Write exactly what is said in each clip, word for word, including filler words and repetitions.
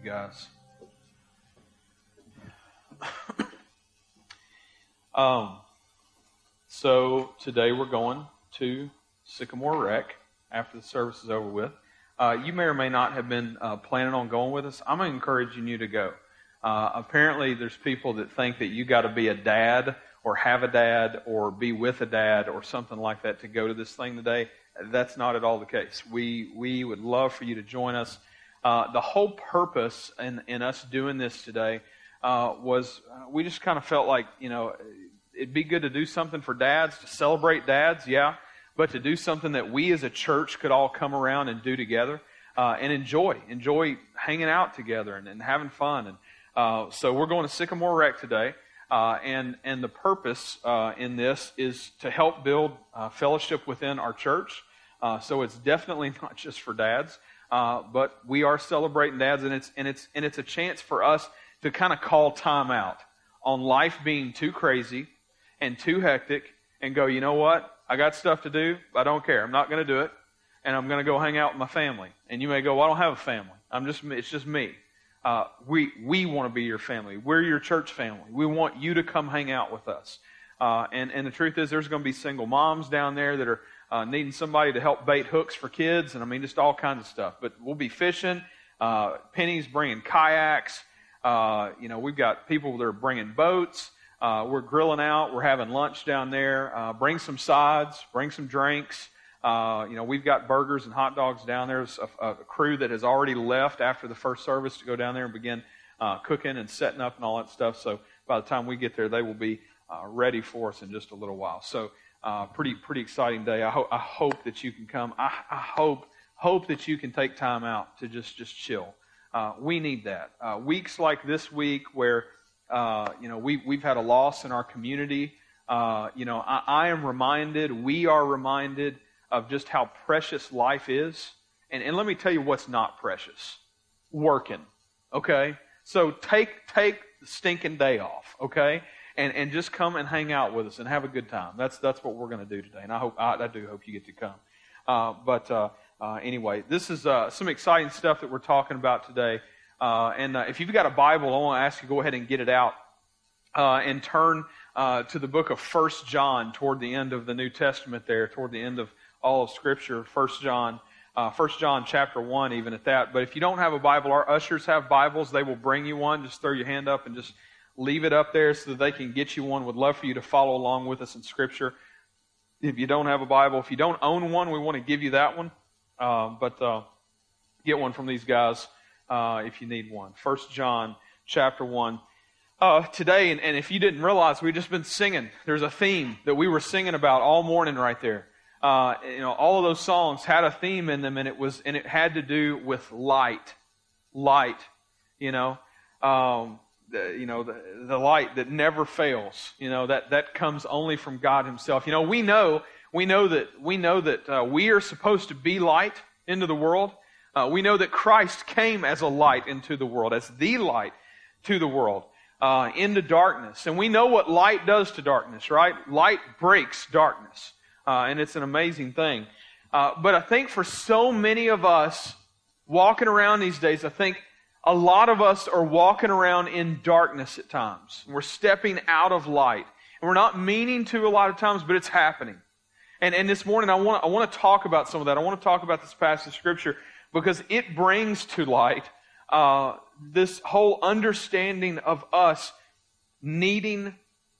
you guys. um, so today we're going to Sycamore Rec after the service is over with. Uh, you may or may not have been uh, planning on going with us. I'm encouraging you to go. Uh, apparently there's people that think that you got to be a dad or have a dad or be with a dad or something like that to go to this thing today. That's not at all the case. We we would love for you to join us. Uh, the whole purpose in, in us doing this today uh, was uh, we just kind of felt like, you know, it'd be good to do something for dads, to celebrate dads, yeah, but to do something that we as a church could all come around and do together uh, and enjoy, enjoy hanging out together and, and having fun. And uh, so we're going to Sycamore Rec today, uh, and, and the purpose uh, in this is to help build uh, fellowship within our church. Uh, so it's definitely not just for dads. Uh, but we are celebrating dads, and it's and it's and it's a chance for us to kind of call time out on life being too crazy and too hectic, and go, you know what? I got stuff to do. I don't care. I'm not going to do it, and I'm going to go hang out with my family. And you may go, well, I don't have a family. I'm just it's just me. Uh, we we want to be your family. We're your church family. We want you to come hang out with us. Uh, and and the truth is, there's going to be single moms down there that are Uh, needing somebody to help bait hooks for kids, and I mean, just all kinds of stuff. But we'll be fishing. Uh, Penny's bringing kayaks. Uh, you know, we've got people that are bringing boats. Uh, we're grilling out. We're having lunch down there. Uh, bring some sides. Bring some drinks. Uh, you know, we've got burgers and hot dogs down there. There's a, a crew that has already left after the first service to go down there and begin uh, cooking and setting up and all that stuff. So by the time we get there, they will be uh, ready for us in just a little while. So. Uh, pretty pretty exciting day. I, ho- I hope that you can come. I, I hope hope that you can take time out to just just chill. Uh, we need that. Uh, weeks like this week, where uh, you know we we've had a loss in our community. Uh, you know, I, I am reminded. We are reminded of just how precious life is. And and let me tell you what's not precious: working. Okay, so take take the stinking day off. Okay. And and just come and hang out with us and have a good time. That's that's what we're going to do today, and I hope I, I do hope you get to come. Uh, but uh, uh, anyway, this is uh, some exciting stuff that we're talking about today. Uh, and uh, if you've got a Bible, I want to ask you to go ahead and get it out uh, and turn uh, to the book of First John toward the end of the New Testament. There, toward the end of all of Scripture, First John, uh, First John chapter one, even at that. But if you don't have a Bible, our ushers have Bibles. They will bring you one. Just throw your hand up and just leave it up there so that they can get you one. Would love for you to follow along with us in Scripture. If you don't have a Bible, if you don't own one, we want to give you that one. Uh, but uh, get one from these guys uh, if you need one. First John chapter one. Uh, today, and, and if you didn't realize, we've just been singing. There's a theme that we were singing about all morning right there. Uh, you know, all of those songs had a theme in them, and it was and it had to do with light. Light, you know. Um, The, you know, the, the light that never fails, you know, that, that comes only from God Himself. You know, we know, we know that, we know that uh, we are supposed to be light into the world. Uh, we know that Christ came as a light into the world, as the light to the world, uh, into darkness. And we know what light does to darkness, right? Light breaks darkness. Uh, and it's an amazing thing. Uh, but I think for so many of us walking around these days, I think a lot of us are walking around in darkness at times. We're stepping out of light. And we're not meaning to a lot of times, but it's happening. And, and this morning, I want, I want to talk about some of that. I want to talk about this passage of Scripture because it brings to light uh, this whole understanding of us needing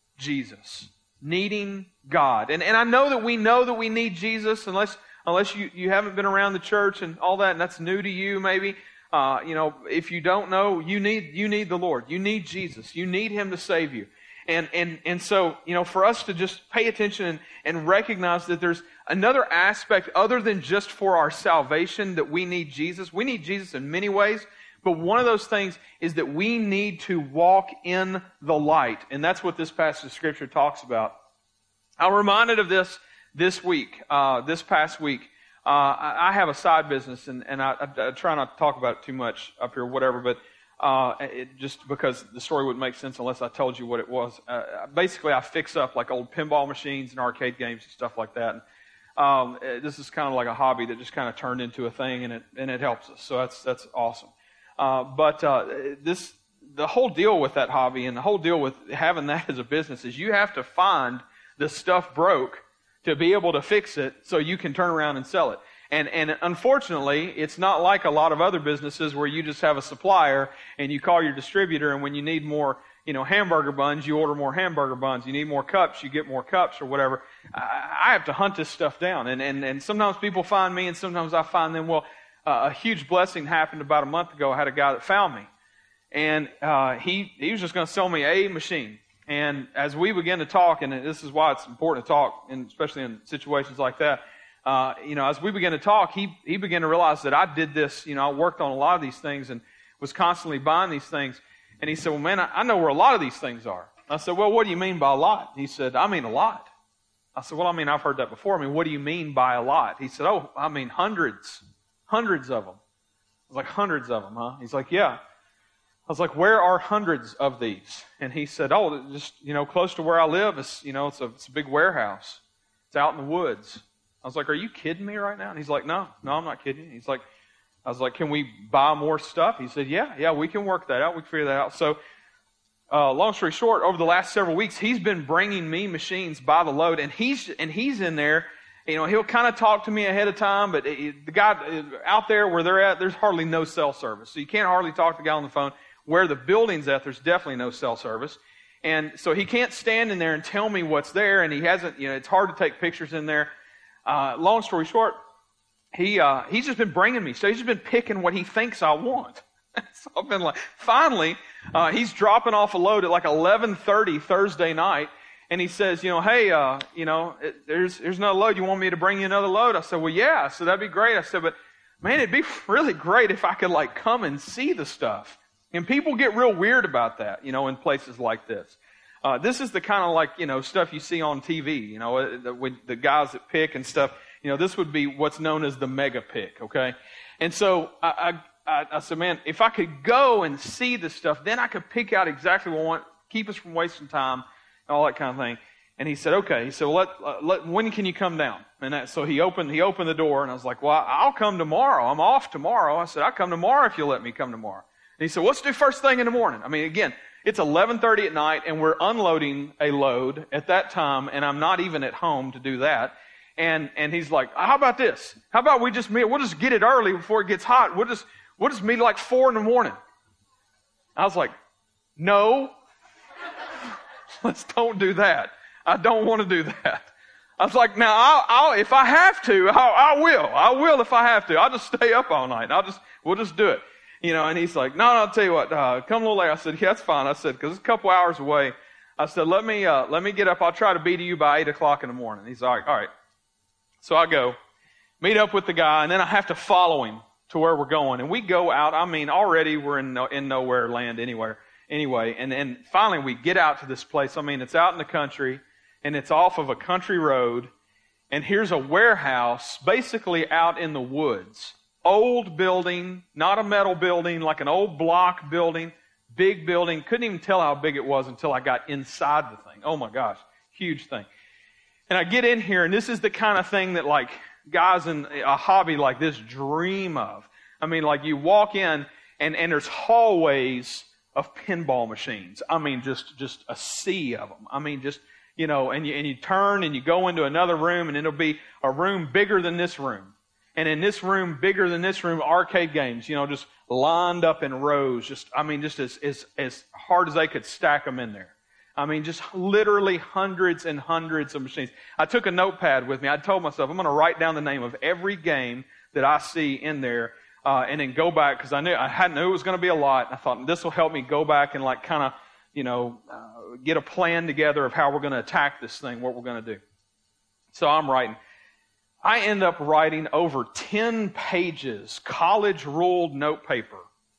Jesus, needing God. And, and I know that we know that we need Jesus, unless, unless you, you haven't been around the church and all that, and that's new to you maybe. Uh, you know, if you don't know, you need you need the Lord. You need Jesus. You need Him to save you. And and and so, you know, for us to just pay attention and, and recognize that there's another aspect other than just for our salvation that we need Jesus. We need Jesus in many ways, but one of those things is that we need to walk in the light. And that's what this passage of Scripture talks about. I'm reminded of this this week, uh, this past week. Uh, I, I have a side business, and, and I, I, I try not to talk about it too much up here, whatever, but uh, it, just because the story wouldn't make sense unless I told you what it was. Uh, basically, I fix up like old pinball machines and arcade games and stuff like that. And, um, it, this is kind of like a hobby that just kind of turned into a thing, and it and it helps us. So that's that's awesome. Uh, but uh, this, the whole deal with that hobby and the whole deal with having that as a business is you have to find the stuff broke to be able to fix it so you can turn around and sell it. And, and unfortunately, it's not like a lot of other businesses where you just have a supplier and you call your distributor, and when you need more, you know, hamburger buns, you order more hamburger buns. You need more cups, you get more cups or whatever. I, I have to hunt this stuff down. And, and, and sometimes people find me and sometimes I find them. Well, uh, a huge blessing happened about a month ago. I had a guy that found me. And uh, he, he was just going to sell me a machine. And as we began to talk, and this is why it's important to talk, and especially in situations like that, uh, you know, as we began to talk, he, he began to realize that I did this, you know, I worked on a lot of these things and was constantly buying these things. And he said, well, man, I, I know where a lot of these things are. I said, well, what do you mean by a lot? He said, I mean a lot. I said, well, I mean, I've heard that before. I mean, what do you mean by a lot? He said, oh, I mean hundreds, hundreds of them. I was like, hundreds of them, huh? He's like, yeah. I was like, where are hundreds of these? And he said, oh, just, you know, close to where I live. It's, you know, it's a, it's a big warehouse. It's out in the woods. I was like, are you kidding me right now? And he's like, no, no, I'm not kidding you. He's like, I was like, can we buy more stuff? He said, yeah, yeah, we can work that out. We can figure that out. So, uh, long story short, over the last several weeks, he's been bringing me machines by the load, and he's, and he's in there. You know, he'll kind of talk to me ahead of time, but it, the guy out there where they're at, there's hardly no cell service. So you can't hardly talk to the guy on the phone. Where the building's at, there's definitely no cell service. And so he can't stand in there and tell me what's there, and he hasn't, you know, it's hard to take pictures in there. Uh, long story short, he, uh, he's just been bringing me. So he's just been picking what he thinks I want. So I've been like, finally, uh, he's dropping off a load at like eleven thirty Thursday night. And he says, you know, hey, uh, you know, it, there's, there's another load. You want me to bring you another load? I said, well, yeah. I said, that'd be great. I said, but man, it'd be really great if I could like come and see the stuff. And people get real weird about that, you know, in places like this. Uh, this is the kind of like, you know, stuff you see on T V, you know, the, with the guys that pick and stuff. You know, this would be what's known as the mega pick, okay? And so I, I, I said, man, if I could go and see this stuff, then I could pick out exactly what I want, keep us from wasting time, and all that kind of thing. And he said, okay. He said, well, let, uh, let, when can you come down? And that, so he opened, he opened the door, and I was like, well, I'll come tomorrow. I'm off tomorrow. I said, I'll come tomorrow if you'll let me come tomorrow. And he said, let's do first thing in the morning. I mean, again, it's eleven thirty at night, and we're unloading a load at that time, and I'm not even at home to do that. And and he's like, how about this? How about we just meet? We'll just get it early before it gets hot. We'll just we'll just meet like four in the morning. I was like, no, let's don't do that. I don't want to do that. I was like, now I'll, I'll if I have to, I'll, I will. I will if I have to. I'll just stay up all night. I'll just we'll just do it. You know, and he's like, no, no, I'll tell you what, uh, come a little later. I said, yeah, that's fine. I said, because it's a couple hours away. I said, let me, uh, let me get up. I'll try to be to you by eight o'clock in the morning. He's like, all right. So I go, meet up with the guy, and then I have to follow him to where we're going. And we go out. I mean, already we're in no, in nowhere land anywhere, anyway. And then finally we get out to this place. I mean, it's out in the country, and it's off of a country road. And here's a warehouse basically out in the woods. Old building, not a metal building, like an old block building, big building. Couldn't even tell how big it was until I got inside the thing. Oh my gosh, huge thing. And I get in here, and this is the kind of thing that like guys in a hobby like this dream of. I mean, like you walk in, and, and there's hallways of pinball machines. I mean, just, just a sea of them. I mean, just, you know, and you, and you turn and you go into another room, and it'll be a room bigger than this room. And in this room, bigger than this room, arcade games, you know, just lined up in rows. Just, I mean, just as, as, as hard as they could stack them in there. I mean, just literally hundreds and hundreds of machines. I took a notepad with me. I told myself, I'm going to write down the name of every game that I see in there, uh, and then go back, because I knew, I had knew it was going to be a lot. I thought, this will help me go back and like kind of, you know, uh, get a plan together of how we're going to attack this thing, what we're going to do. So I'm writing. I end up writing over ten pages, college-ruled note paper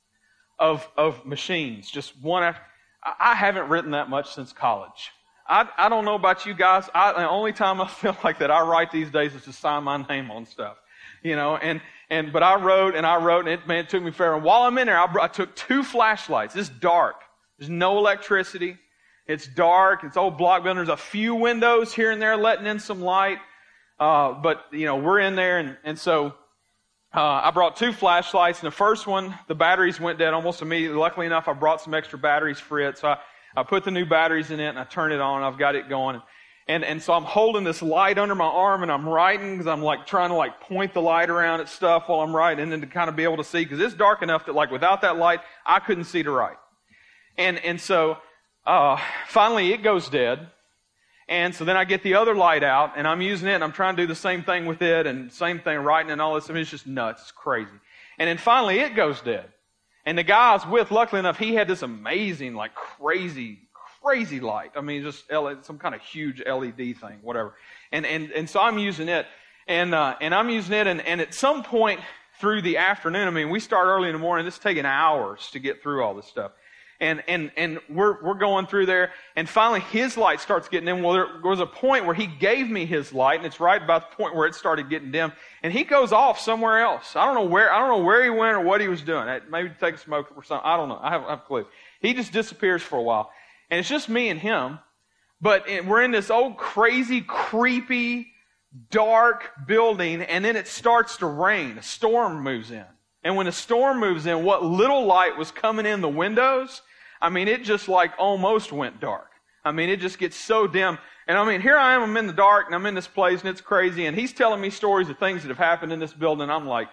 of, of machines, just one after. I haven't written that much since college. I, I don't know about you guys. I, the only time I feel like that I write these days is to sign my name on stuff, you know. And and but I wrote and I wrote, and it, man, it took me forever. And while I'm in there, I, I took two flashlights. It's dark. There's no electricity. It's dark. It's old block building. There's a few windows here and there letting in some light. Uh, but, you know, we're in there, and, and so uh, I brought two flashlights, and the first one, the batteries went dead almost immediately. Luckily enough, I brought some extra batteries for it, so I, I put the new batteries in it, and I turned it on, and I've got it going. And, and so I'm holding this light under my arm, and I'm writing, because I'm like trying to like point the light around at stuff while I'm writing, and then to kind of be able to see, because it's dark enough that like without that light, I couldn't see to write. And, and so, uh, finally it goes dead. And so then I get the other light out, and I'm using it, and I'm trying to do the same thing with it, and same thing, writing and all this. I mean, it's just nuts. It's crazy. And then finally it goes dead. And the guy I was with, luckily enough, he had this amazing, like crazy, crazy light. I mean, just some kind of huge L E D thing, whatever. And and and so I'm using it, and uh, and I'm using it, and, and at some point through the afternoon, I mean, we start early in the morning. It's taking hours to get through all this stuff. And and and we're we're going through there, and finally his light starts getting dim. Well, there was a point where he gave me his light, and it's right about the point where it started getting dim. And he goes off somewhere else. I don't know where. I don't know where he went or what he was doing. Maybe take a smoke or something. I don't know. I have, I have a clue. He just disappears for a while, and it's just me and him. But it, we're in this old crazy, creepy, dark building, and then it starts to rain. A storm moves in, and when a storm moves in, what little light was coming in the windows, I mean, it just like almost went dark. I mean, it just gets so dim. And I mean, here I am, I'm in the dark, and I'm in this place, and it's crazy. And he's telling me stories of things that have happened in this building. And I'm like,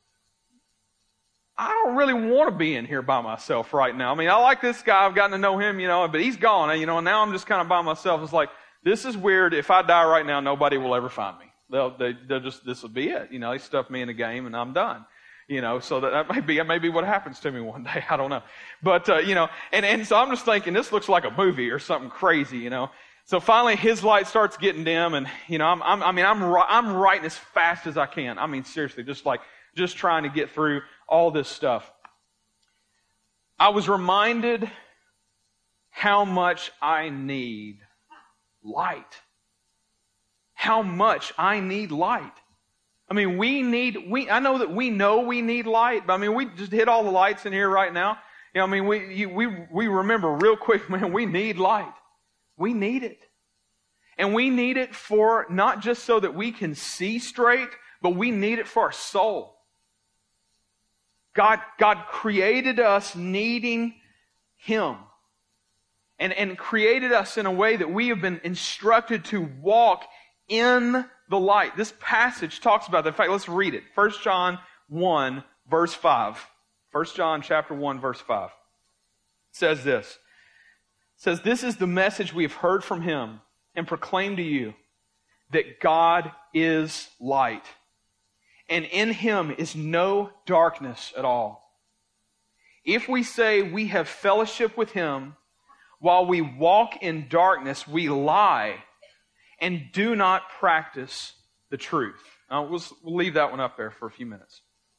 I don't really want to be in here by myself right now. I mean, I like this guy. I've gotten to know him, you know, but he's gone, you know, and now I'm just kind of by myself. It's like, this is weird. If I die right now, nobody will ever find me. They'll, they, they'll just, this will be it. You know, they stuff me in a game, and I'm done. You know, so that, that may be, that may be what happens to me one day. I don't know. But, uh, you know, and, and so I'm just thinking, this looks like a movie or something crazy, you know. So finally his light starts getting dim, and, you know, I'm, I'm I mean, I'm, I'm writing as fast as I can. I mean, seriously, just like, just trying to get through all this stuff. I was reminded how much I need light. How much I need light. I mean, we need, we, I know that we know we need light, but I mean, we just hit all the lights in here right now. You know, I mean, we, you, we, we remember real quick, man, we need light. We need it. And we need it for, not just so that we can see straight, but we need it for our soul. God, God created us needing Him. And, and created us in a way that we have been instructed to walk in the light. This passage talks about that. In fact, let's read it. First John one, verse five. First John chapter one, verse five. It says this. It says, "This is the message we have heard from Him and proclaimed to you, that God is light, and in Him is no darkness at all. If we say we have fellowship with Him while we walk in darkness, we lie and do not practice the truth." Now, we'll, we'll leave that one up there for a few minutes.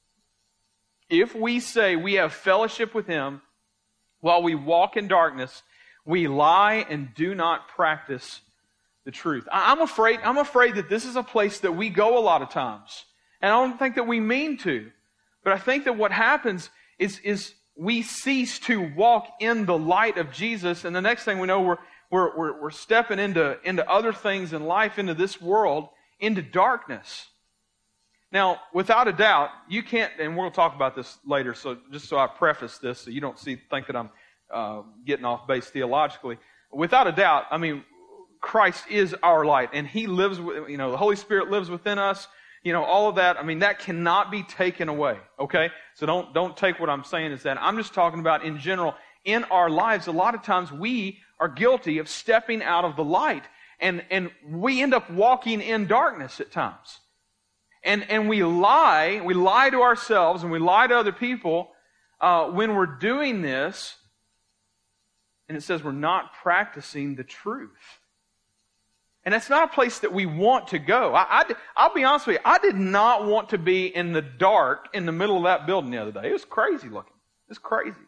If we say we have fellowship with Him while we walk in darkness, we lie and do not practice the truth. I, I'm afraid, I'm afraid that this is a place that we go a lot of times. And I don't think that we mean to. But I think that what happens is, is we cease to walk in the light of Jesus, and the next thing we know, we're We're, we're, we're stepping into, into other things in life, into this world, into darkness. Now, without a doubt, you can't, and we'll talk about this later, so just so I preface this, so you don't see think that I'm uh, getting off base theologically. Without a doubt, I mean, Christ is our light, and He lives, with, you know, the Holy Spirit lives within us. You know, all of that, I mean, that cannot be taken away, okay? So don't, don't take what I'm saying as that. I'm just talking about in general, in our lives, a lot of times we are guilty of stepping out of the light, and, and we end up walking in darkness at times. And, and we lie, we lie to ourselves, and we lie to other people uh, when we're doing this, and it says we're not practicing the truth. And that's not a place that we want to go. I, I, I'll be honest with you, I did not want to be in the dark in the middle of that building the other day. It was crazy looking. It was crazy.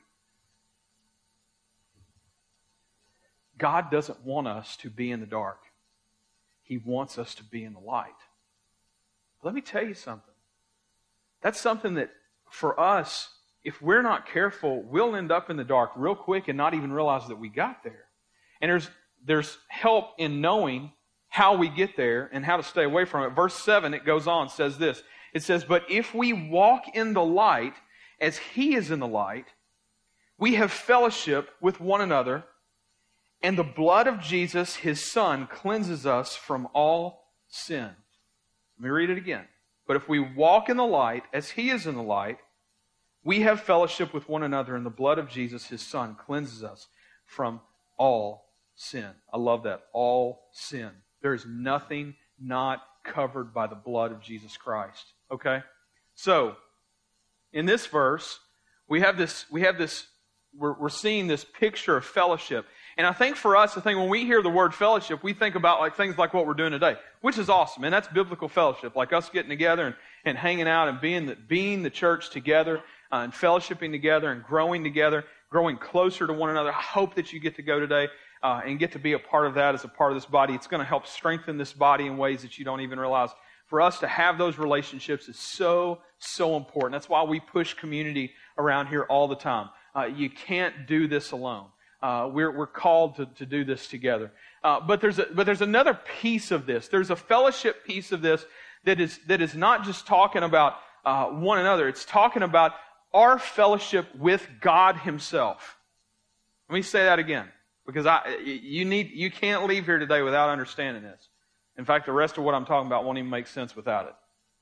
God doesn't want us to be in the dark. He wants us to be in the light. Let me tell you something. That's something that, for us, if we're not careful, we'll end up in the dark real quick and not even realize that we got there. And there's, there's help in knowing how we get there and how to stay away from it. Verse seven, it goes on, says this. It says, but if we walk in the light as He is in the light, we have fellowship with one another, and the blood of Jesus, His Son, cleanses us from all sin. Let me read it again. But if we walk in the light as He is in the light, we have fellowship with one another, and the blood of Jesus, His Son, cleanses us from all sin. I love that. All sin. There is nothing not covered by the blood of Jesus Christ. Okay? So, in this verse, we have this, we have this, we're, we're seeing this picture of fellowship. And I think for us, I think when we hear the word fellowship, we think about like things like what we're doing today, which is awesome. And that's biblical fellowship, like us getting together and, and hanging out and being the, being the church together uh, and fellowshipping together and growing together, growing closer to one another. I hope that you get to go today uh, and get to be a part of that as a part of this body. It's going to help strengthen this body in ways that you don't even realize. For us to have those relationships is so, so important. That's why we push community around here all the time. Uh, you can't do this alone. Uh, we're, we're called to, to do this together. Uh, but there's a, but there's another piece of this. There's a fellowship piece of this that is, that is not just talking about uh, one another. It's talking about our fellowship with God Himself. Let me say that again, because I, you need, you can't leave here today without understanding this. In fact, the rest of what I'm talking about won't even make sense without it.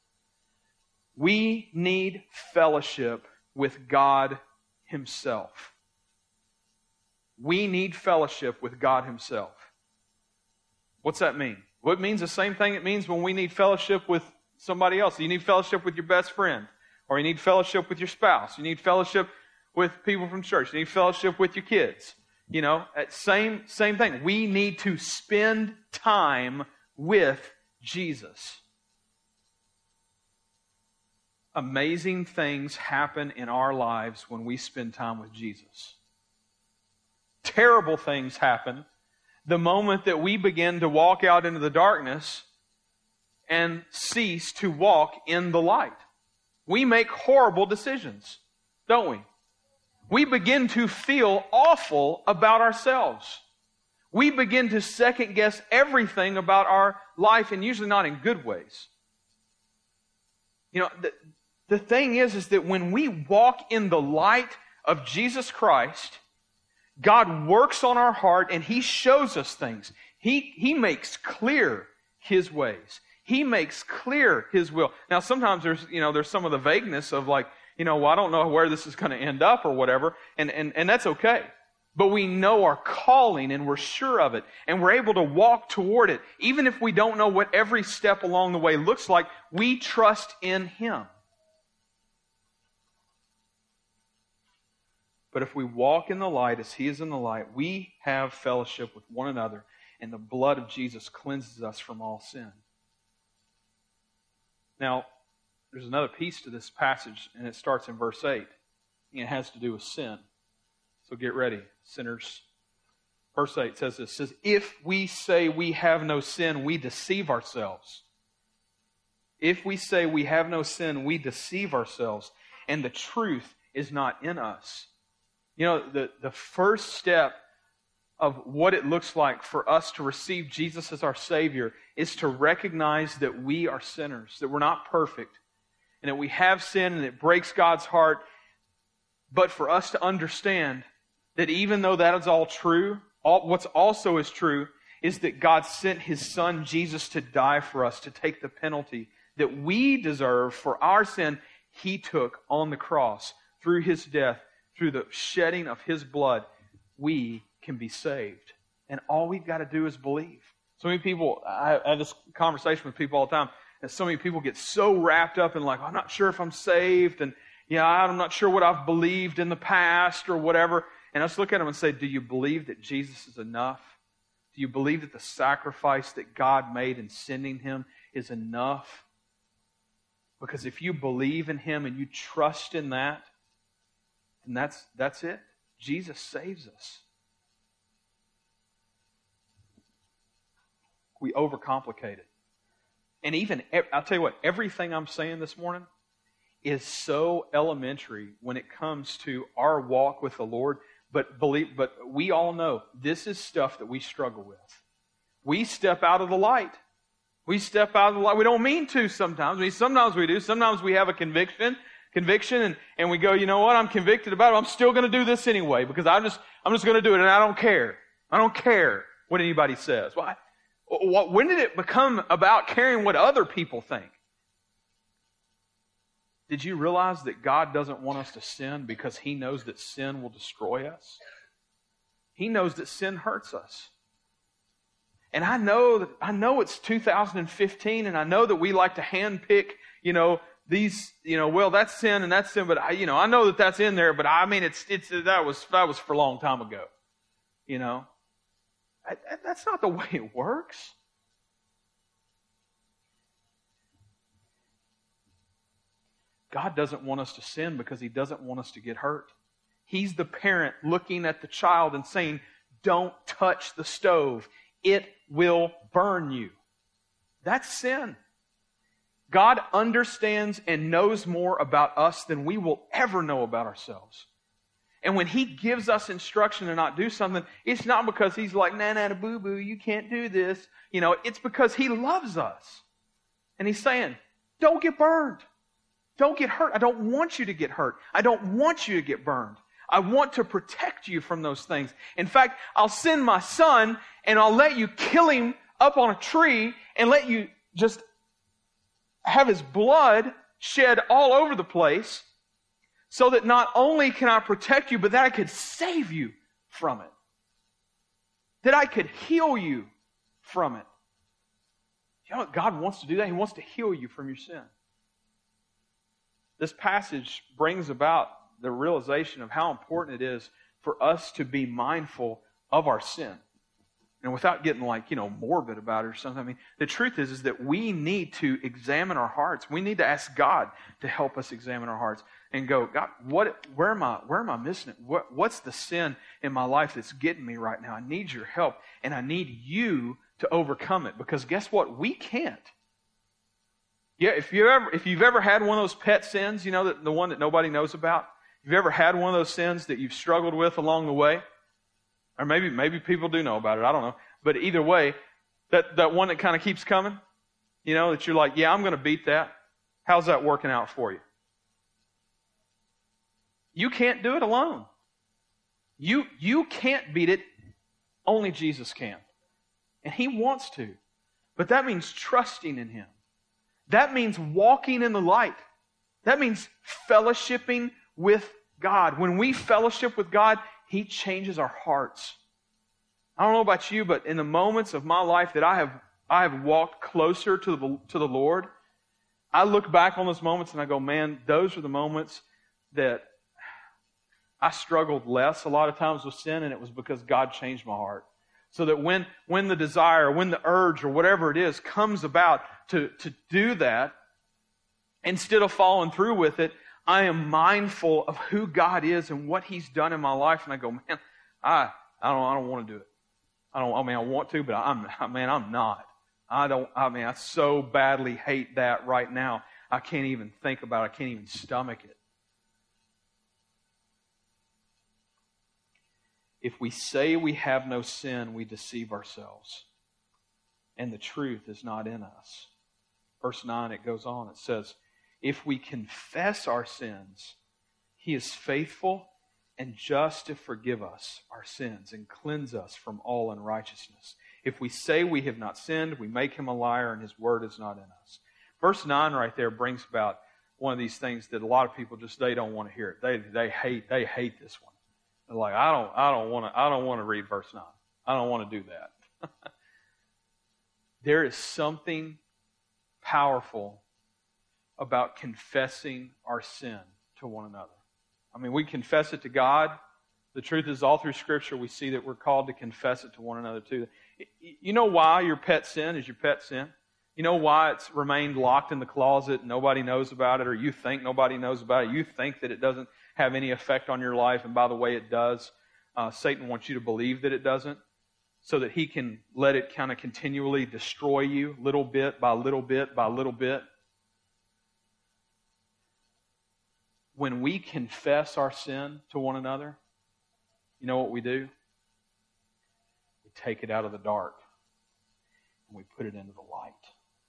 We need fellowship with God Himself. We need fellowship with God Himself. What's that mean? Well, it means the same thing it means when we need fellowship with somebody else. You need fellowship with your best friend, or you need fellowship with your spouse. You need fellowship with people from church. You need fellowship with your kids. You know, same, same thing. We need to spend time with Jesus. Amazing things happen in our lives when we spend time with Jesus. Terrible things happen the moment that we begin to walk out into the darkness and cease to walk in the light. We make horrible decisions, don't we? We begin to feel awful about ourselves. We begin to second guess everything about our life, and usually not in good ways. You know, the, the thing is, is that when we walk in the light of Jesus Christ, God works on our heart and He shows us things. He, he makes clear His ways. He makes clear His will. Now, sometimes there's, you know, there's some of the vagueness of like, you know, well, I don't know where this is going to end up or whatever, and, and, and that's okay. But we know our calling and we're sure of it, and we're able to walk toward it. Even if we don't know what every step along the way looks like, we trust in Him. But if we walk in the light as He is in the light, we have fellowship with one another, and the blood of Jesus cleanses us from all sin. Now, there's another piece to this passage, and it starts in verse eight. And it has to do with sin. So get ready, sinners. Verse eight says this, says, if we say we have no sin, we deceive ourselves. If we say we have no sin, we deceive ourselves, and the truth is not in us. You know, the, the first step of what it looks like for us to receive Jesus as our Savior is to recognize that we are sinners, that we're not perfect, and that we have sin and it breaks God's heart. But for us to understand that even though that is all true, all, what's also is true is that God sent His Son Jesus to die for us, to take the penalty that we deserve for our sin. He took on the cross through His death. Through the shedding of His blood, we can be saved. And all we've got to do is believe. So many people, I have this conversation with people all the time, and so many people get so wrapped up in like, I'm not sure if I'm saved, and yeah, I'm not sure what I've believed in the past or whatever. And I just look at them and say, do you believe that Jesus is enough? Do you believe that the sacrifice that God made in sending Him is enough? Because if you believe in Him and you trust in that, and that's, that's it. Jesus saves us. We overcomplicate it. And even, I'll tell you what, everything I'm saying this morning is so elementary when it comes to our walk with the Lord. But believe, but we all know this is stuff that we struggle with. We step out of the light. We step out of the light. We don't mean to sometimes. I mean, sometimes we do. Sometimes we have a conviction, conviction, and, and we go, you know what? I'm convicted about it. I'm still going to do this anyway because I'm just, I'm just going to do it, and I don't care. I don't care what anybody says. Why? Well, when did it become about caring what other people think? Did you realize that God doesn't want us to sin because He knows that sin will destroy us? He knows that sin hurts us. And I know that I know it's two thousand fifteen, and I know that we like to handpick, you know, these, you know, well, that's sin and that's sin, but I, you know, I know that that's in there, but I mean, it's it's that was that was for a long time ago, you know. I, that's not the way it works. God doesn't want us to sin because He doesn't want us to get hurt. He's the parent looking at the child and saying, "Don't touch the stove. It will burn you." That's sin. God understands and knows more about us than we will ever know about ourselves. And when He gives us instruction to not do something, it's not because He's like, nah, nah, boo boo, you can't do this. You know, it's because He loves us. And He's saying, don't get burned. Don't get hurt. I don't want you to get hurt. I don't want you to get burned. I want to protect you from those things. In fact, I'll send my Son and I'll let you kill Him up on a tree and let you just have His blood shed all over the place so that not only can I protect you, but that I could save you from it. That I could heal you from it. You know what? God wants to do that. He wants to heal you from your sin. This passage brings about the realization of how important it is for us to be mindful of our sin. And without getting like, you know, morbid about it or something, I mean, the truth is, is that we need to examine our hearts. We need to ask God to help us examine our hearts and go, God, what, where am I, where am I missing it? What, what's the sin in my life that's getting me right now? I need your help, and I need you to overcome it. Because guess what? We can't. Yeah, if you ever, if you've ever had one of those pet sins, you know, the, the one that nobody knows about. If you've ever had one of those sins that you've struggled with along the way, or maybe maybe people do know about it, I don't know. But either way, that, that one that kind of keeps coming, you know, that you're like, yeah, I'm going to beat that. How's that working out for you? You can't do it alone. You, you can't beat it. Only Jesus can. And He wants to. But that means trusting in Him. That means walking in the light. That means fellowshipping with God. When we fellowship with God, He changes our hearts. I don't know about you, but in the moments of my life that I have I have walked closer to the, to the Lord, I look back on those moments and I go, man, those are the moments that I struggled less a lot of times with sin, and it was because God changed my heart. So that when, when the desire, when the urge, or whatever it is, comes about to, to do that, instead of following through with it, I am mindful of who God is and what He's done in my life, and I go, man, I I don't I don't want to do it. I don't. I mean, I want to, but I'm man, I'm not. I don't. I mean, I so badly hate that right now. I can't even think about it. I can't even stomach it. If we say we have no sin, we deceive ourselves, and the truth is not in us. Verse nine, it goes on. It says, if we confess our sins, He is faithful and just to forgive us our sins and cleanse us from all unrighteousness. If we say we have not sinned, we make Him a liar, and His word is not in us. Verse nine right there brings about one of these things that a lot of people just, they don't want to hear it. They they hate they hate this one. They're like, I don't I don't want to I don't want to read verse nine. I don't want to do that. There is something powerful about confessing our sin to one another. I mean, we confess it to God. The truth is, all through Scripture, we see that we're called to confess it to one another too. You know why your pet sin is your pet sin? You know why it's remained locked in the closet and nobody knows about it, or you think nobody knows about it. You think that it doesn't have any effect on your life, and by the way, it does. Uh, Satan wants you to believe that it doesn't, so that he can let it kind of continually destroy you little bit by little bit by little bit. When we confess our sin to one another, you know what we do? We take it out of the dark and we put it into the light.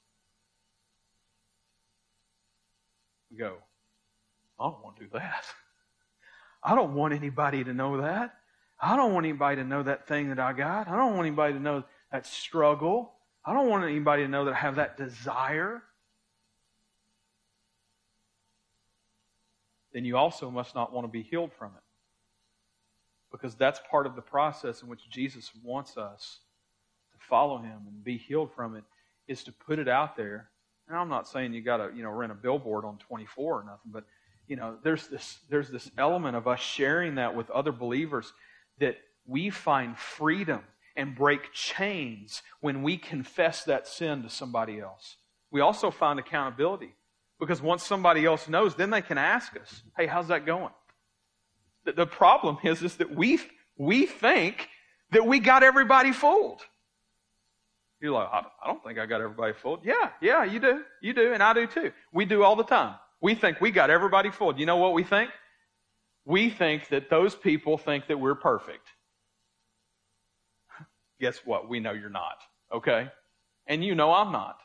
We go, I don't want to do that. I don't want anybody to know that. I don't want anybody to know that thing that I got. I don't want anybody to know that struggle. I don't want anybody to know that I have that desire. Then you also must not want to be healed from it. Because that's part of the process in which Jesus wants us to follow Him and be healed from it, is to put it out there. And I'm not saying you got to, you know, rent a billboard on twenty-four or nothing, but you know, there's this there's this element of us sharing that with other believers, that we find freedom and break chains when we confess that sin to somebody else. We also find accountability, because once somebody else knows, then they can ask us, "Hey, how's that going?" The, the problem is, is that we we think that we got everybody fooled. You're like, I don't think I got everybody fooled. Yeah, yeah, you do. You do, and I do too. We do all the time. We think we got everybody fooled. You know what we think? We think that those people think that we're perfect. Guess what? We know you're not. Okay? And you know I'm not.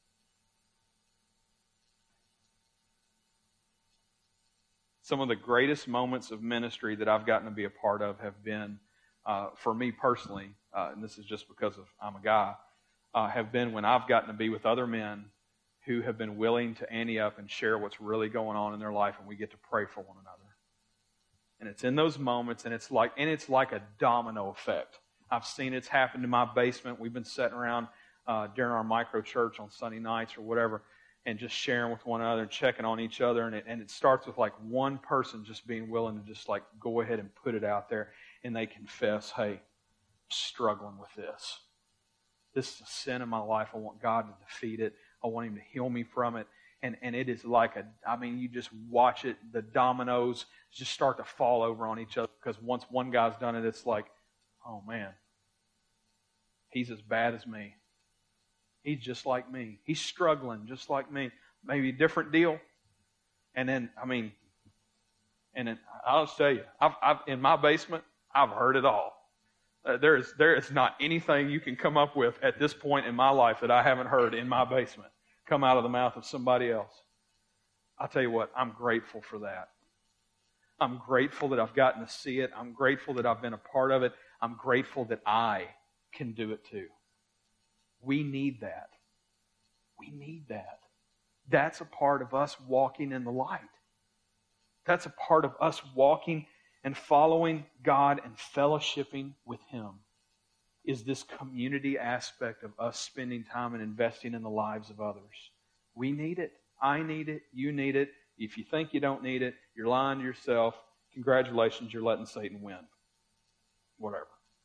Some of the greatest moments of ministry that I've gotten to be a part of have been, uh, for me personally, uh, and this is just because of I'm a guy, uh, have been when I've gotten to be with other men who have been willing to ante up and share what's really going on in their life, and we get to pray for one another. And it's in those moments, and it's like and it's like a domino effect. I've seen it's happened in my basement. We've been sitting around uh, during our micro church on Sunday nights or whatever, and just sharing with one another and checking on each other. And it, and it starts with like one person just being willing to just like go ahead and put it out there, and they confess, "Hey, I'm struggling with this. This is a sin in my life. I want God to defeat it. I want Him to heal me from it." And and it is like a, I mean, you just watch it, the dominoes just start to fall over on each other, because once one guy's done it, it's like, oh man, he's as bad as me. He's just like me. He's struggling just like me. Maybe a different deal. And then, I mean, and then I'll just tell you, I've, I've in my basement, I've heard it all. Uh, there is there is not anything you can come up with at this point in my life that I haven't heard in my basement come out of the mouth of somebody else. I'll tell you what, I'm grateful for that. I'm grateful that I've gotten to see it. I'm grateful that I've been a part of it. I'm grateful that I can do it too. We need that. We need that. That's a part of us walking in the light. That's a part of us walking and following God and fellowshipping with Him, is this community aspect of us spending time and investing in the lives of others. We need it. I need it. You need it. If you think you don't need it, you're lying to yourself. Congratulations, you're letting Satan win. Whatever.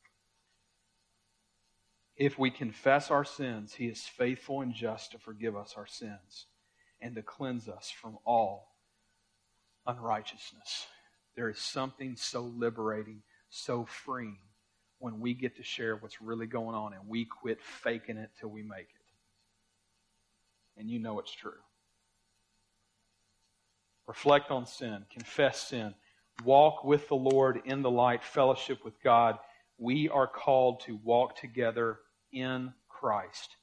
If we confess our sins, He is faithful and just to forgive us our sins and to cleanse us from all unrighteousness. There is something so liberating, so freeing, when we get to share what's really going on and we quit faking it till we make it. And you know it's true. Reflect on sin. Confess sin. Walk with the Lord in the light. Fellowship with God. We are called to walk together in Christ.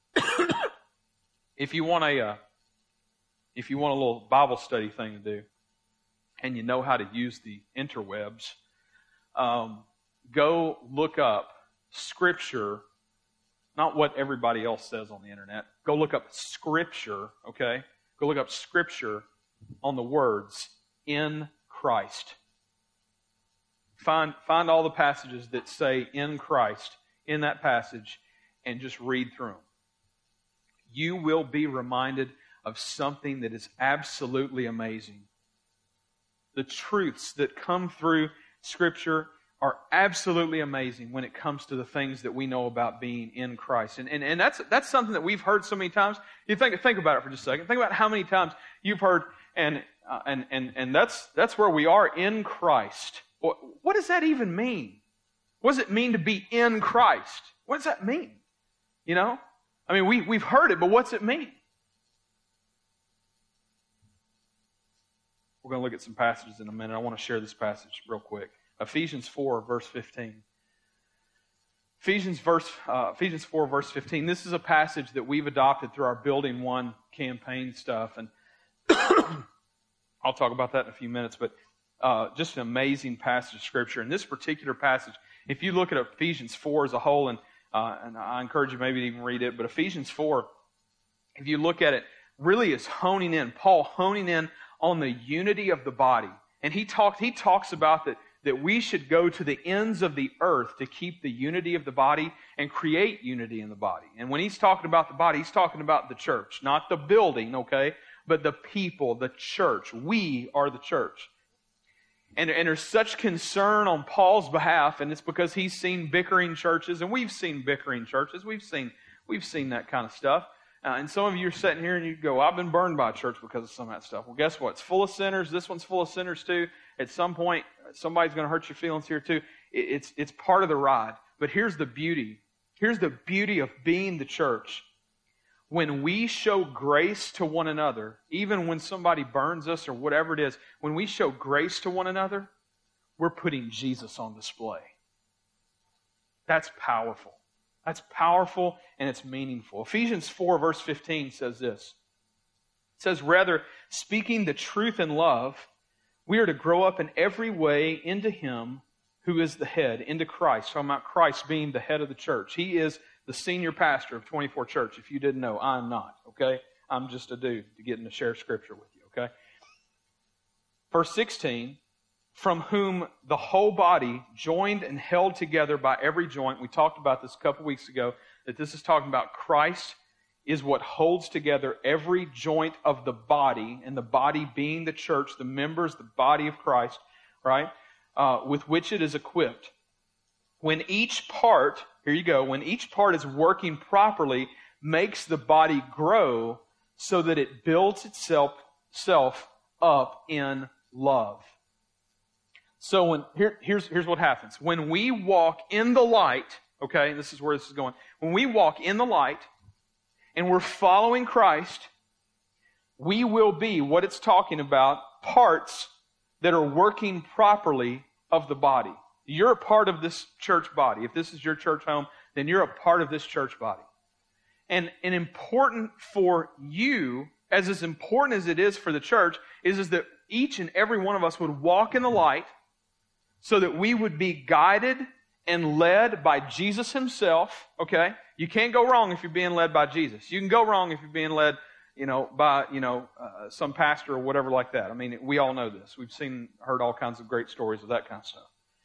If you want a, uh, if you want a little Bible study thing to do, and you know how to use the interwebs, um, go look up Scripture, not what everybody else says on the internet. Go look up Scripture, okay? Go look up Scripture on the words, in Christ. Find, find all the passages that say in Christ in that passage and just read through them. You will be reminded of something that is absolutely amazing. The truths that come through Scripture are absolutely amazing when it comes to the things that we know about being in Christ. And, and, and that's, that's something that we've heard so many times. You think, think about it for just a second. Think about how many times you've heard, and, uh, and, and, and that's, that's where we are in Christ. What, what does that even mean? What does it mean to be in Christ? What does that mean? You know? I mean, we, we've heard it, but what's it mean? We're going to look at some passages in a minute. I want to share this passage real quick. Ephesians four, verse fifteen. Ephesians, verse, uh, Ephesians four, verse fifteen. This is a passage that we've adopted through our Building One campaign stuff. And I'll talk about that in a few minutes, but uh, just an amazing passage of Scripture. In this particular passage, if you look at Ephesians four as a whole, and, uh, and I encourage you maybe to even read it, but Ephesians four, if you look at it, really is honing in, Paul honing in on the unity of the body. And he talked, he talks about that, that we should go to the ends of the earth to keep the unity of the body and create unity in the body. And when he's talking about the body, he's talking about the church, not the building, okay, but the people, the church. We are the church. And, and there's such concern on Paul's behalf, and it's because he's seen bickering churches, and we've seen bickering churches. We've seen, we've seen that kind of stuff. Uh, and some of you are sitting here and you go, I've been burned by a church because of some of that stuff. Well, guess what? It's full of sinners. This one's full of sinners too. At some point, somebody's going to hurt your feelings here too. It, it's, it's part of the ride. But here's the beauty. Here's the beauty of being the church. When we show grace to one another, even when somebody burns us or whatever it is, when we show grace to one another, we're putting Jesus on display. That's powerful. That's powerful and it's meaningful. Ephesians four verse fifteen says this. It says, rather, speaking the truth in love, we are to grow up in every way into Him who is the head, into Christ. Talking about Christ being the head of the church. He is the senior pastor of twenty-four Church. If you didn't know, I'm not, okay? I'm just a dude to get in to share Scripture with you, okay? Verse sixteen, from whom the whole body, joined and held together by every joint. We talked about this a couple weeks ago, that this is talking about Christ is what holds together every joint of the body, and the body being the church, the members, the body of Christ, right? Uh, with which it is equipped. When each part, here you go, when each part is working properly, makes the body grow so that it builds itself self up in love. So when here, here's, here's what happens. When we walk in the light, okay, this is where this is going. When we walk in the light and we're following Christ, we will be, what it's talking about, parts that are working properly of the body. You're a part of this church body. If this is your church home, then you're a part of this church body. And, and important for you, as as important as it is for the church, is, is that each and every one of us would walk in the light so that we would be guided and led by Jesus Himself, okay? You can't go wrong if you're being led by Jesus. You can go wrong if you're being led, you know, by, you know, uh, some pastor or whatever like that. I mean, we all know this. We've seen, heard all kinds of great stories of that kind of stuff.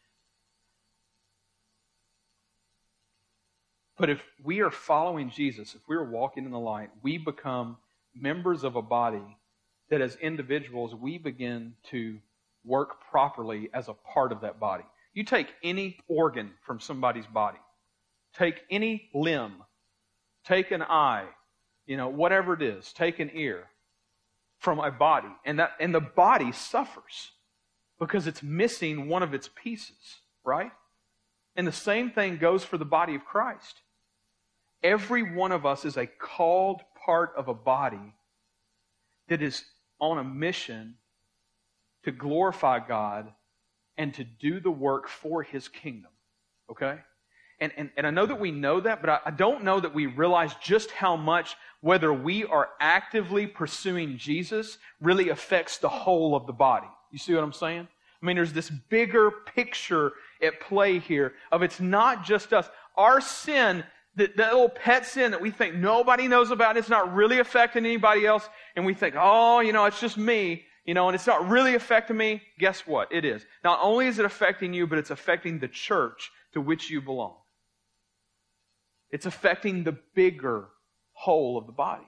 But if we are following Jesus, if we are walking in the light, we become members of a body that as individuals, we begin to work properly as a part of that body. You take any organ from somebody's body. Take any limb. Take an eye. You know, whatever it is. Take an ear from a body. And that and the body suffers because it's missing one of its pieces, right? And the same thing goes for the body of Christ. Every one of us is a called part of a body that is on a mission to glorify God and to do the work for His kingdom. Okay? And, and, and I know that we know that, but I, I don't know that we realize just how much whether we are actively pursuing Jesus really affects the whole of the body. You see what I'm saying? I mean, there's this bigger picture at play here of it's not just us. Our sin, that, that little pet sin that we think nobody knows about, it's not really affecting anybody else, and we think, oh, you know, it's just me. You know, and it's not really affecting me. Guess what? It is. Not only is it affecting you, but it's affecting the church to which you belong. It's affecting the bigger whole of the body.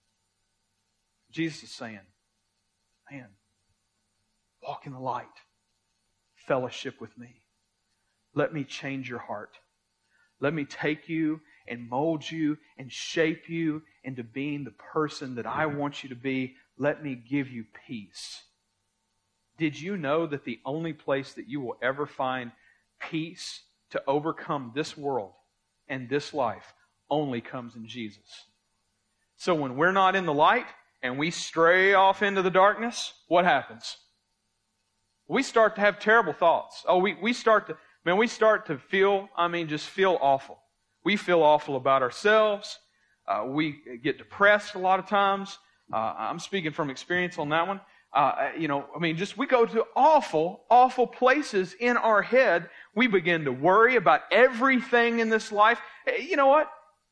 Jesus is saying, man, walk in the light. Fellowship with me. Let me change your heart. Let me take you and mold you and shape you into being the person that I want you to be. Let me give you peace. Did you know that the only place that you will ever find peace to overcome this world and this life only comes in Jesus? So when we're not in the light and we stray off into the darkness, what happens? We start to have terrible thoughts. Oh, we, we start to, man, we start to feel, I mean, just feel awful. We feel awful about ourselves. Uh, we get depressed a lot of times. Uh, I'm speaking from experience on that one. Uh, you know, I mean, just we go to awful, awful places in our head. We begin to worry about everything in this life. You know what?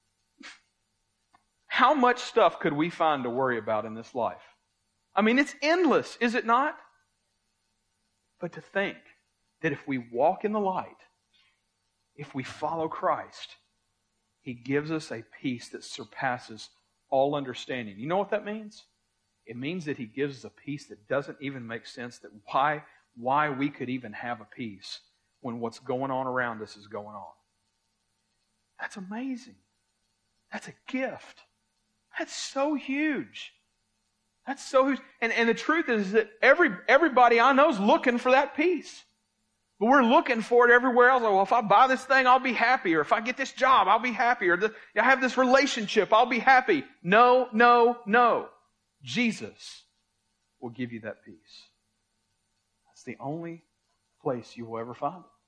How much stuff could we find to worry about in this life? I mean, it's endless, is it not? But to think that if we walk in the light, if we follow Christ, He gives us a peace that surpasses all understanding. You know what that means? It means that He gives us a peace that doesn't even make sense, that why, why we could even have a peace when what's going on around us is going on. That's amazing. That's a gift. That's so huge. That's so huge. And, and the truth is that every everybody I know is looking for that peace. But we're looking for it everywhere else. Like, well, if I buy this thing, I'll be happy. Or if I get this job, I'll be happy. Or the, I have this relationship, I'll be happy. No, no, no. Jesus will give you that peace. That's the only place you will ever find it.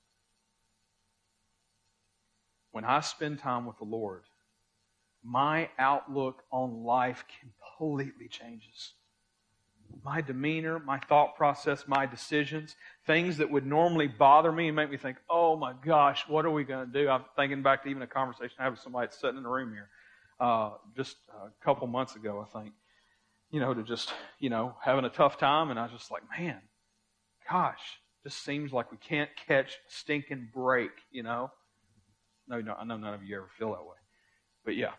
When I spend time with the Lord, my outlook on life completely changes. My demeanor, my thought process, my decisions, things that would normally bother me and make me think, oh my gosh, what are we going to do? I'm thinking back to even a conversation I had with somebody that's sitting in the room here uh, just a couple months ago, I think. You know, to just, you know, having a tough time, and I was just like, man, gosh, just seems like we can't catch a stinking break, you know? No, no, I know none of you ever feel that way. But yeah.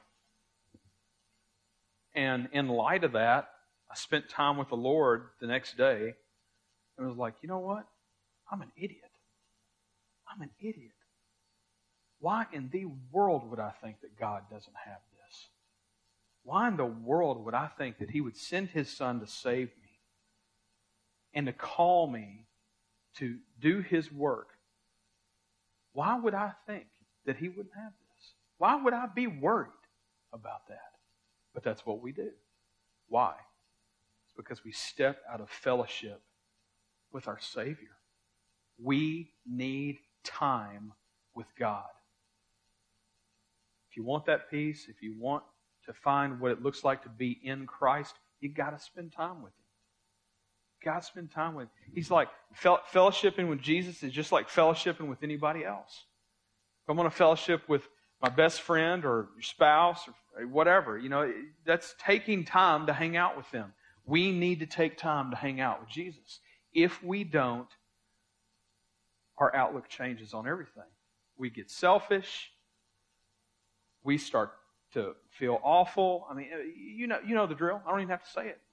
And in light of that, I spent time with the Lord the next day and was like, you know what? I'm an idiot. I'm an idiot. Why in the world would I think that God doesn't have this? Why in the world would I think that He would send His Son to save me and to call me to do His work? Why would I think that He wouldn't have this? Why would I be worried about that? But that's what we do. Why? It's because we step out of fellowship with our Savior. We need time with God. If you want that peace, if you want to find what it looks like to be in Christ, you've got to spend time with Him. You've got to spend time with Him. He's like, fellowshipping with Jesus is just like fellowshipping with anybody else. If I'm going to fellowship with my best friend or your spouse or whatever, you know, that's taking time to hang out with them. We need to take time to hang out with Jesus. If we don't, our outlook changes on everything. We get selfish. We start to feel awful. I mean, you know, you know the drill. I don't even have to say it.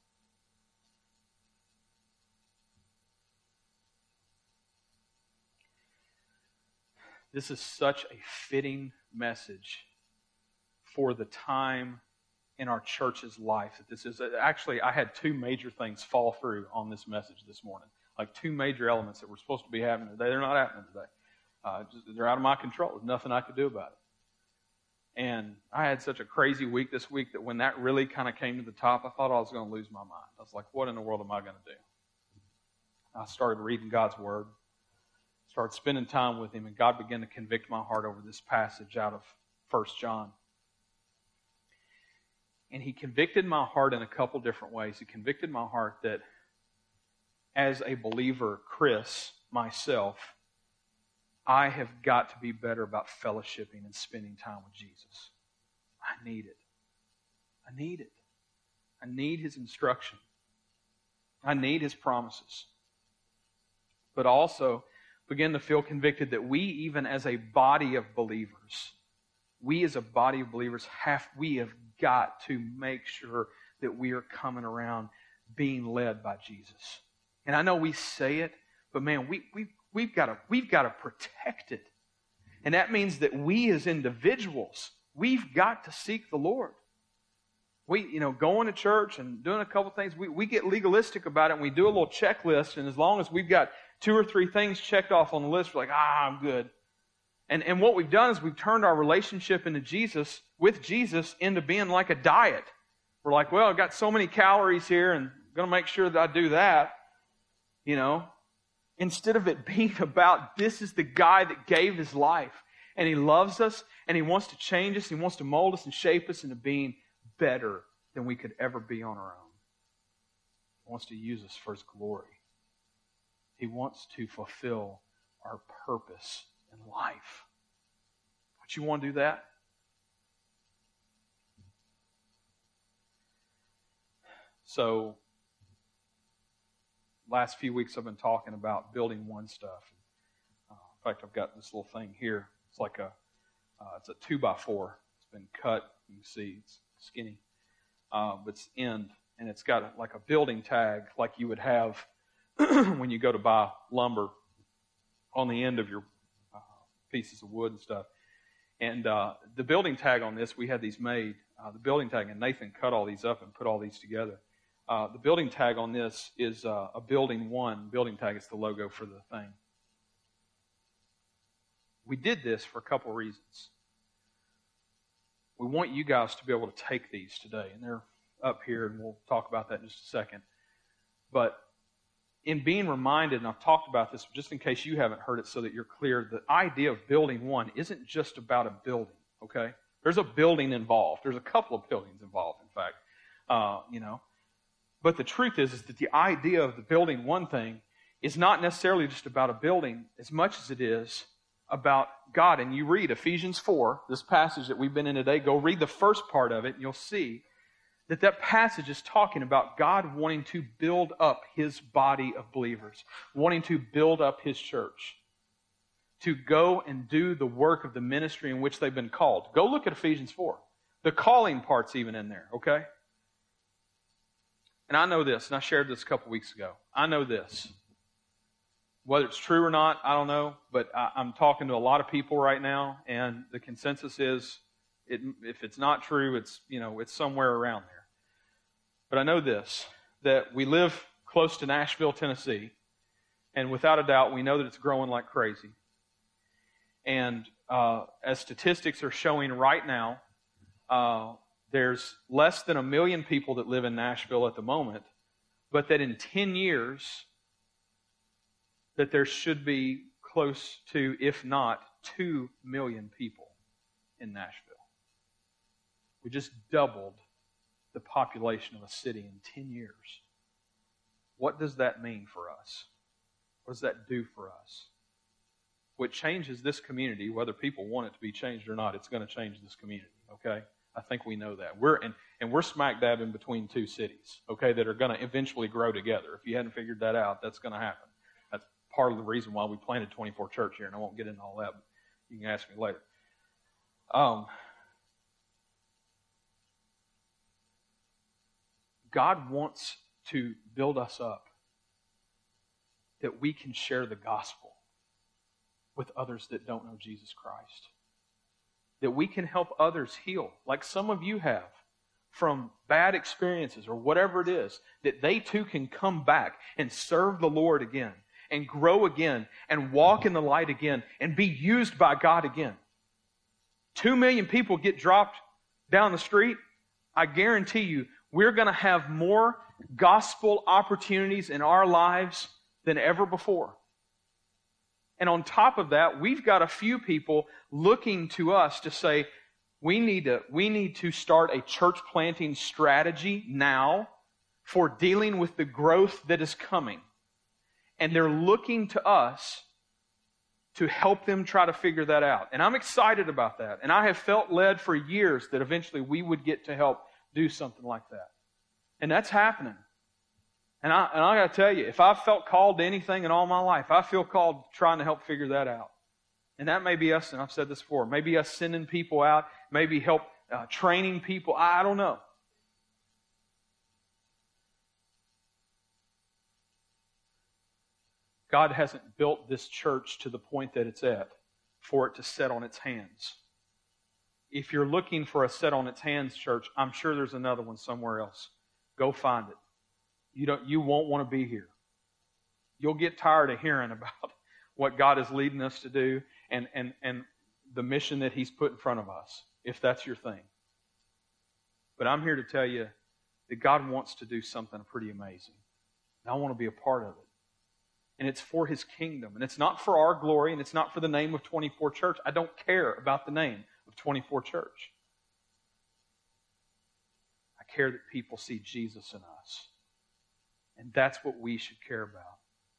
This is such a fitting message for the time in our church's life that this is. Actually, I had two major things fall through on this message this morning. Like two major elements that were supposed to be happening today. They're not happening today. Uh, just, they're out of my control. There's nothing I could do about it. And I had such a crazy week this week that when that really kind of came to the top, I thought I was going to lose my mind. I was like, what in the world am I going to do? I started reading God's Word, started spending time with Him, and God began to convict my heart over this passage out of First John. And He convicted my heart in a couple different ways. He convicted my heart that as a believer, Chris, myself, I have got to be better about fellowshipping and spending time with Jesus. I need it. I need it. I need His instruction. I need His promises. But also begin to feel convicted that we, even as a body of believers, we as a body of believers, have we have got to make sure that we are coming around being led by Jesus. And I know we say it, but man, we we We've got to, we've got to protect it. And that means that we as individuals, we've got to seek the Lord. We, you know, going to church and doing a couple things, we, we get legalistic about it and we do a little checklist, and as long as we've got two or three things checked off on the list, we're like, ah, I'm good. And, and what we've done is we've turned our relationship into Jesus, with Jesus, into being like a diet. We're like, well, I've got so many calories here and I'm going to make sure that I do that, you know. Instead of it being about, this is the guy that gave His life. And He loves us, and He wants to change us, He wants to mold us and shape us into being better than we could ever be on our own. wants to use us for His glory. He wants to fulfill our purpose in life. Don't you want to do that? So, last few weeks I've been talking about building one stuff. Uh, in fact, I've got this little thing here. It's like a, uh, it's a two by four. It's been cut. You can see it's skinny, uh, but it's end, and it's got a, like a building tag, like you would have when you go to buy lumber on the end of your uh, pieces of wood and stuff. And uh, the building tag on this, we had these made. Uh, the building tag, and Nathan cut all these up and put all these together. Uh, the building tag on this is uh, a building one. Building tag is the logo for the thing. We did this for a couple reasons. We want you guys to be able to take these today, and they're up here, and we'll talk about that in just a second. But in being reminded, and I've talked about this just in case you haven't heard it so that you're clear, the idea of building one isn't just about a building, okay? There's a building involved. There's a couple of buildings involved, in fact. Uh, you know. But the truth is, is that the idea of the building one thing is not necessarily just about a building as much as it is about God. And you read Ephesians four, this passage that we've been in today, go read the first part of it, and you'll see that that passage is talking about God wanting to build up His body of believers, wanting to build up His church, to go and do the work of the ministry in which they've been called. Go look at Ephesians four. The calling part's even in there, okay? And I know this, and I shared this a couple weeks ago. I know this. Whether it's true or not, I don't know, but I, I'm talking to a lot of people right now, and the consensus is, it, if it's not true, it's, you know, it's somewhere around there. But I know this, that we live close to Nashville, Tennessee, and without a doubt, we know that it's growing like crazy. And uh, as statistics are showing right now, uh, there's less than a million people that live in Nashville at the moment, but that in ten years, that there should be close to, if not, two million people in Nashville. We just doubled the population of a city in ten years. What does that mean for us? What does that do for us? What changes this community, whether people want it to be changed or not, it's going to change this community, okay? I think we know that. We're and, and we're smack dab in between two cities, okay, that are going to eventually grow together. If you hadn't figured that out, that's going to happen. That's part of the reason why we planted twenty-four Church here, and I won't get into all that, but you can ask me later. Um, God wants to build us up that we can share the gospel with others that don't know Jesus Christ. That we can help others heal, like some of you have, from bad experiences or whatever it is, that they too can come back and serve the Lord again, and grow again, and walk in the light again, and be used by God again. Two million people get dropped down the street. I guarantee you, we're going to have more gospel opportunities in our lives than ever before. And on top of that, we've got a few people looking to us to say, we need to, we need to start a church planting strategy now for dealing with the growth that is coming. And they're looking to us to help them try to figure that out. And I'm excited about that. And I have felt led for years that eventually we would get to help do something like that. And that's happening. And I, and I got to tell you, if I've felt called to anything in all my life, I feel called trying to help figure that out. And that may be us, and I've said this before, maybe us sending people out, maybe help uh, training people. I, I don't know. God hasn't built this church to the point that it's at for it to set on its hands. If you're looking for a set on its hands church, I'm sure there's another one somewhere else. Go find it. You don't. You won't want to be here. You'll get tired of hearing about what God is leading us to do and, and, and the mission that He's put in front of us, if that's your thing. But I'm here to tell you that God wants to do something pretty amazing. And I want to be a part of it. And it's for His kingdom. And it's not for our glory, and it's not for the name of twenty-four Church. I don't care about the name of twenty-four Church. I care that people see Jesus in us. And that's what we should care about.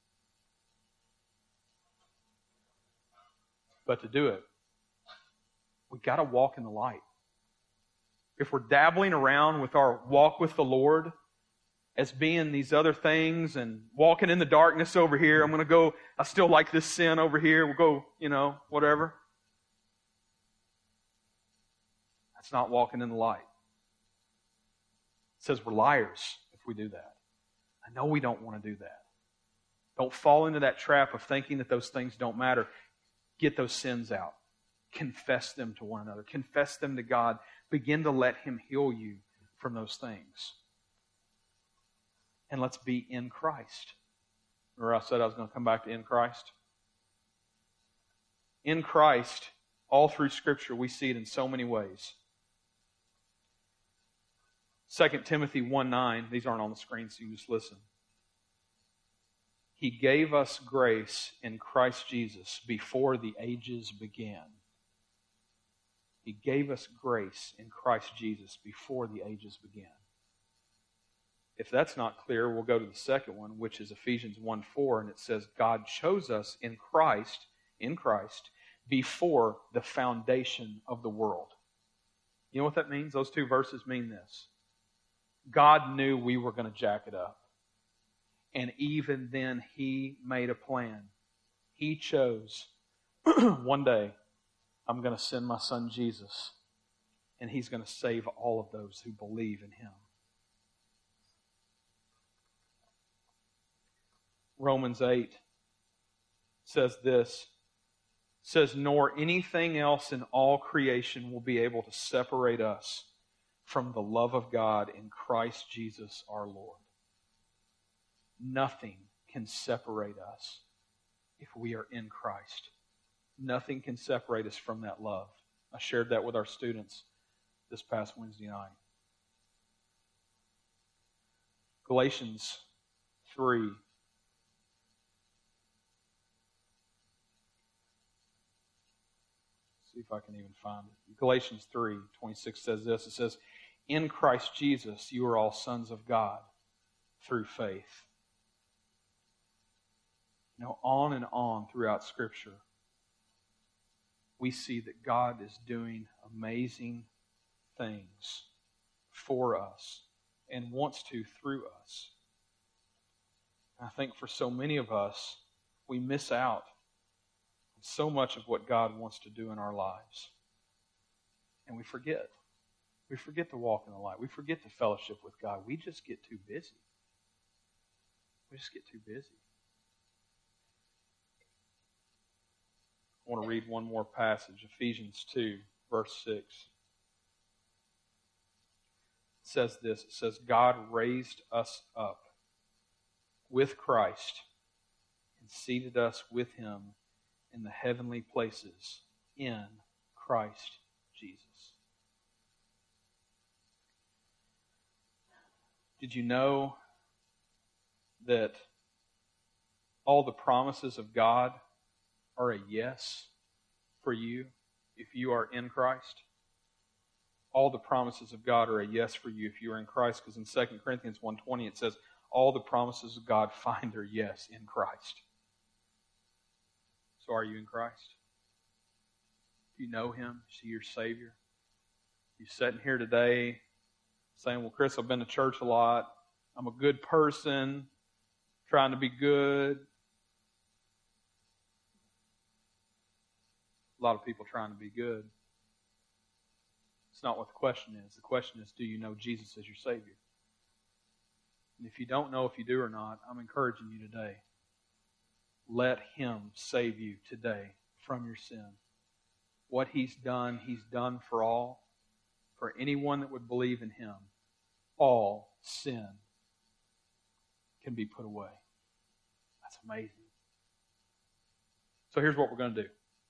But to do it, we got to walk in the light. If we're dabbling around with our walk with the Lord as being these other things and walking in the darkness over here, I'm going to go, I still like this sin over here, we'll go, you know, whatever. That's not walking in the light. It says we're liars if we do that. I know we don't want to do that. Don't fall into that trap of thinking that those things don't matter. Get those sins out. Confess them to one another. Confess them to God. Begin to let Him heal you from those things. And let's be in Christ. Remember I said I was going to come back to in Christ? In Christ, all through Scripture, we see it in so many ways. Second Timothy one nine, these aren't on the screen, so you can just listen. He gave us grace in Christ Jesus before the ages began. He gave us grace in Christ Jesus before the ages began. If that's not clear, we'll go to the second one, which is Ephesians one four, and it says, God chose us in Christ, in Christ, before the foundation of the world. You know what that means? Those two verses mean this. God knew we were going to jack it up. And even then, He made a plan. He chose, one day, I'm going to send my Son Jesus, and He's going to save all of those who believe in Him. Romans eight says this, says, nor anything else in all creation will be able to separate us from the love of God in Christ Jesus our Lord. Nothing can separate us if we are in Christ. Nothing can separate us from that love. I shared that with our students this past Wednesday night. Galatians three. See if I can even find it. Galatians three twenty-six says this. It says, in Christ Jesus you are all sons of God through faith. Now, on and on throughout Scripture, we see that God is doing amazing things for us and wants to through us. I think for so many of us, we miss out on so much of what God wants to do in our lives. And we forget. We forget to walk in the light. We forget to fellowship with God. We just get too busy. We just get too busy. I want to read one more passage, Ephesians two, verse six. It says this, it says, God raised us up with Christ and seated us with Him in the heavenly places in Christ Jesus. Did you know that all the promises of God are a yes for you if you are in Christ? All the promises of God are a yes for you if you are in Christ, because in Second Corinthians one twenty it says, all the promises of God find their yes in Christ. So are you in Christ? Do you know Him? Is He your Savior? You're sitting here today saying, well, Chris, I've been to church a lot. I'm a good person, trying to be good. A lot of people trying to be good. It's not what the question is. The question is, do you know Jesus as your Savior? And if you don't know if you do or not, I'm encouraging you today. Let Him save you today from your sin. What He's done, He's done for all. For anyone that would believe in Him, all sin can be put away. That's amazing. So here's what we're going to do.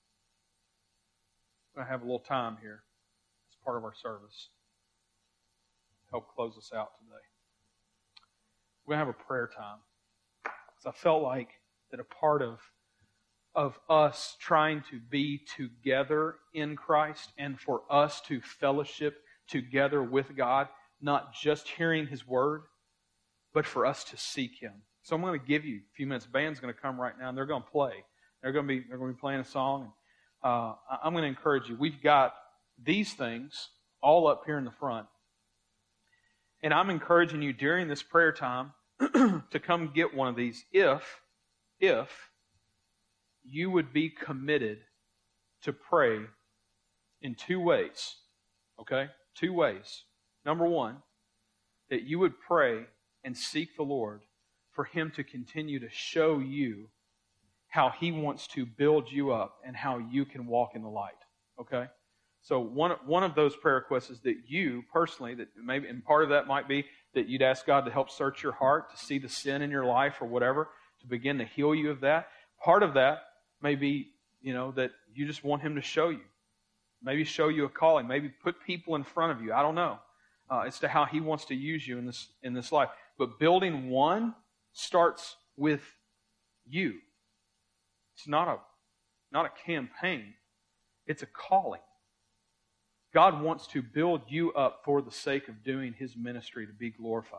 We're going to have a little time here as part of our service. Help close us out today. We're going to have a prayer time. Because I felt like that a part of, of us trying to be together in Christ and for us to fellowship together with God, not just hearing His Word, but for us to seek Him. So I'm going to give you a few minutes. The band's going to come right now, and they're going to play. They're going to be they're going to be playing a song. And, uh, I'm going to encourage you. We've got these things all up here in the front. And I'm encouraging you during this prayer time to come get one of these if, if you would be committed to pray in two ways. Okay? Two ways. Number one, that you would pray and seek the Lord for Him to continue to show you how He wants to build you up and how you can walk in the light. Okay? So one one of those prayer requests is that you personally, that maybe, and part of that might be that you'd ask God to help search your heart, to see the sin in your life or whatever, to begin to heal you of that. Part of that may be, you know, that you just want Him to show you. Maybe show you a calling. Maybe put people in front of you. I don't know. Uh, as to how He wants to use you in this in this life. But building one starts with you. It's not a not a campaign. It's a calling. God wants to build you up for the sake of doing His ministry to be glorified.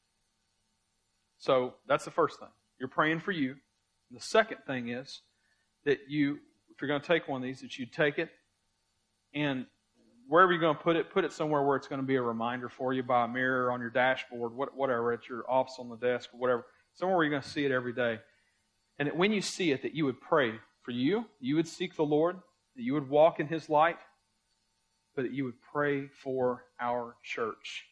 So that's the first thing. You're praying for you. And the second thing is that you, if you're going to take one of these, that you take it and wherever you're going to put it, put it somewhere where it's going to be a reminder for you, by a mirror, on your dashboard, whatever, at your office, on the desk, or whatever. Somewhere where you're going to see it every day. And that when you see it, that you would pray for you, you would seek the Lord, that you would walk in His light, but that you would pray for our church.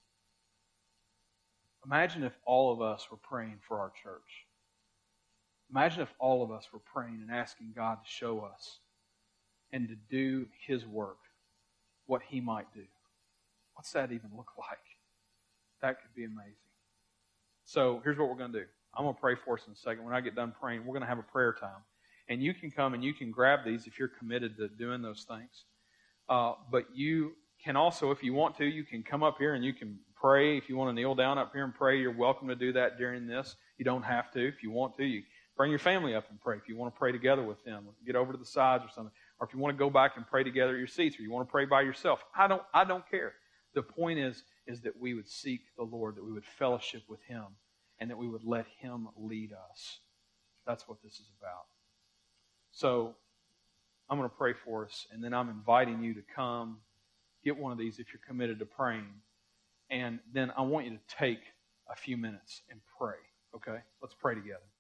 Imagine if all of us were praying for our church. Imagine if all of us were praying and asking God to show us and to do His work, what He might do. What's that even look like? That could be amazing. So here's what we're going to do. I'm going to pray for us in a second. When I get done praying, we're going to have a prayer time. And you can come and you can grab these if you're committed to doing those things. Uh, but you can also, if you want to, you can come up here and you can pray. If you want to kneel down up here and pray, you're welcome to do that during this. You don't have to. If you want to, you bring your family up and pray. If you want to pray together with them, get over to the sides or something. Or if you want to go back and pray together at your seats, or you want to pray by yourself. I don't, I don't care. The point is, is that we would seek the Lord, that we would fellowship with Him, and that we would let Him lead us. That's what this is about. So I'm going to pray for us, and then I'm inviting you to come, get one of these if you're committed to praying, and then I want you to take a few minutes and pray, okay? Let's pray together.